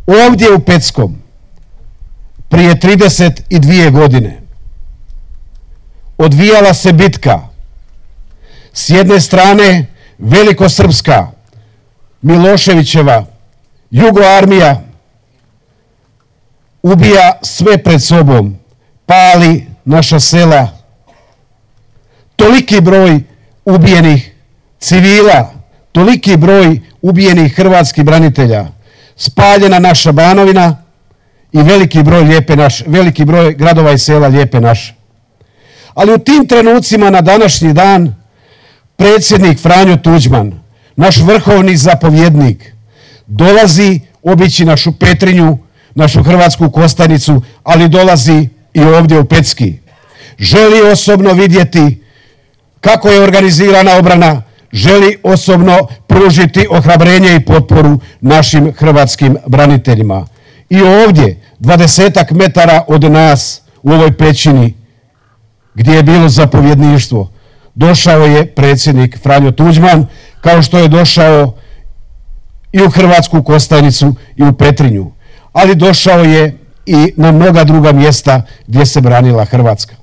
Ovdje u Peckom prije 32 godine odvijala se bitka. S jedne strane velikosrpska Miloševićeva jugoarmija ubija sve pred sobom, pali naša sela, toliki broj ubijenih civila, toliki broj ubijenih hrvatskih branitelja, spaljena naša Banovina i veliki broj gradova i sela Lijepe naše. Ali u tim trenucima na današnji dan predsjednik Franjo Tuđman, naš vrhovni zapovjednik, dolazi obići našu Petrinju, našu Hrvatsku Kostajnicu, ali dolazi i ovdje u Pecki. Želi osobno vidjeti kako je organizirana obrana, želi osobno pružiti ohrabrenje i potporu našim hrvatskim braniteljima. I ovdje, 20 metara od nas, u ovoj pećini, gdje je bilo zapovjedništvo, došao je predsjednik Franjo Tuđman, kao što je došao i u Hrvatsku Kostajnicu i u Petrinju. Ali došao je i na mnoga druga mjesta gdje se branila Hrvatska.